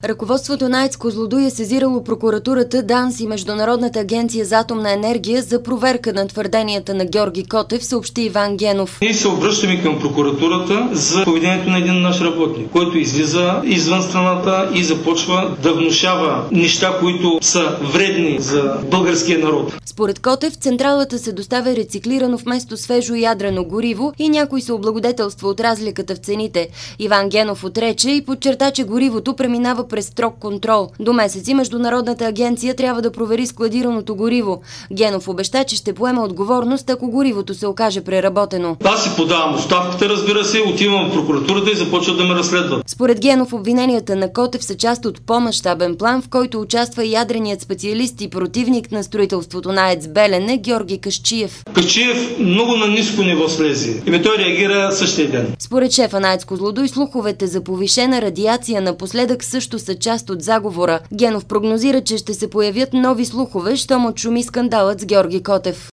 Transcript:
Ръководството на АЕЦ Козлодуй е сезирало прокуратурата, ДАНС и Международната агенция за атомна енергия за проверка на твърденията на Георги Котев, съобщи Иван Генов. Ние се обръщаме към прокуратурата за поведението на един наш работник, който излиза извън страната и започва да внушава неща, които са вредни за българския народ. Според Котев, централата се доставя рециклирано вместо свежо ядрено гориво и някой се облагодетелства от разликата в цените. Иван Генов отрече и подчерта, че горивото преминава през строг контрол. До месеци Международната агенция трябва да провери складираното гориво. Генов обеща, че ще поема отговорност, ако горивото се окаже преработено. Аз си подавам оставката, разбира се, отивам в прокуратурата и започват да ме разследват. Според Генов, обвиненията на Котев са част от по-мащабен план, в който участва и ядреният специалист и противник на строителството на АЕЦ Белене Георги Касчиев. Касчиев много на ниско ниво слезе и той реагира същия ден. Според шефа на АЕЦ Козлодуй, слуховете за повишена радиация напоследък също са част от заговора. Генов прогнозира, че ще се появят нови слухове, щом отшуми скандалът с Георги Котев.